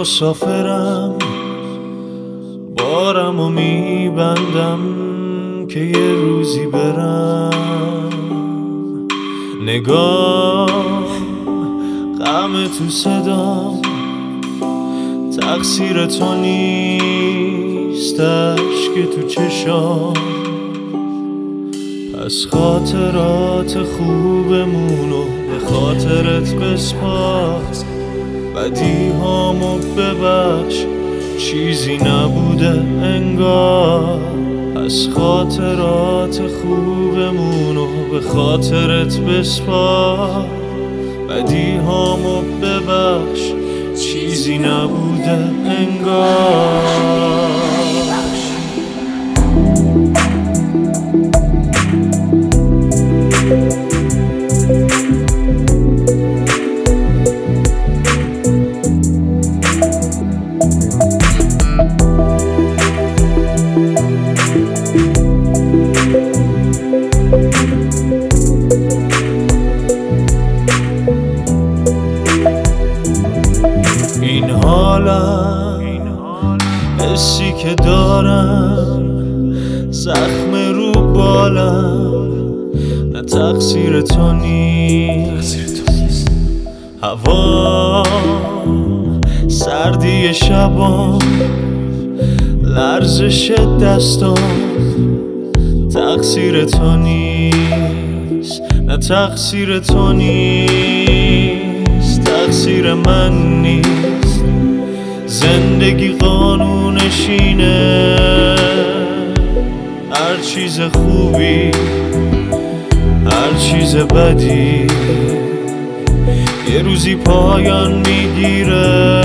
مسافرم، بارمو میبندم که یه روزی برم. نگاه غم تو صدام، تقصیر تو نیست اشک تو چشام. پس خاطرات خوبمونو به خاطرت بسپار، بدی هامو ببخش چیزی نبوده انگار. پس خاطرات خوبمونو به خاطرت بسپار، بدی هامو ببخش چیزی نبوده انگار. این حالم، حسی که دارم، زخم رو بالم، نه تقصیر تو نیست. هوا سردی شبام، لرزش دستام، تقصیر تو نیست. نه تقصیر تو نیست، تقصیر من نیست. زندگی قانونش اینه، هر چیز خوبی هر چیز بدی یه روزی پایان میگیره.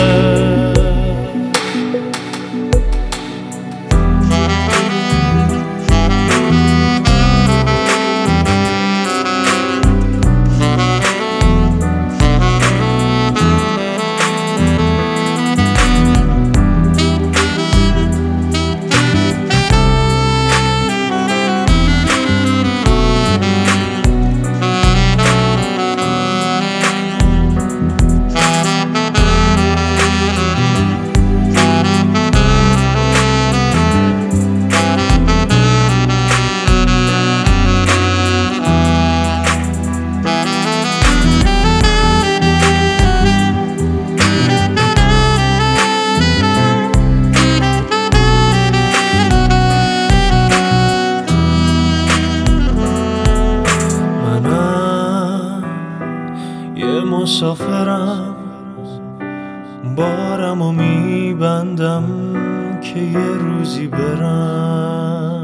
مسافرم، بارمو میبندم که یه روزی برم.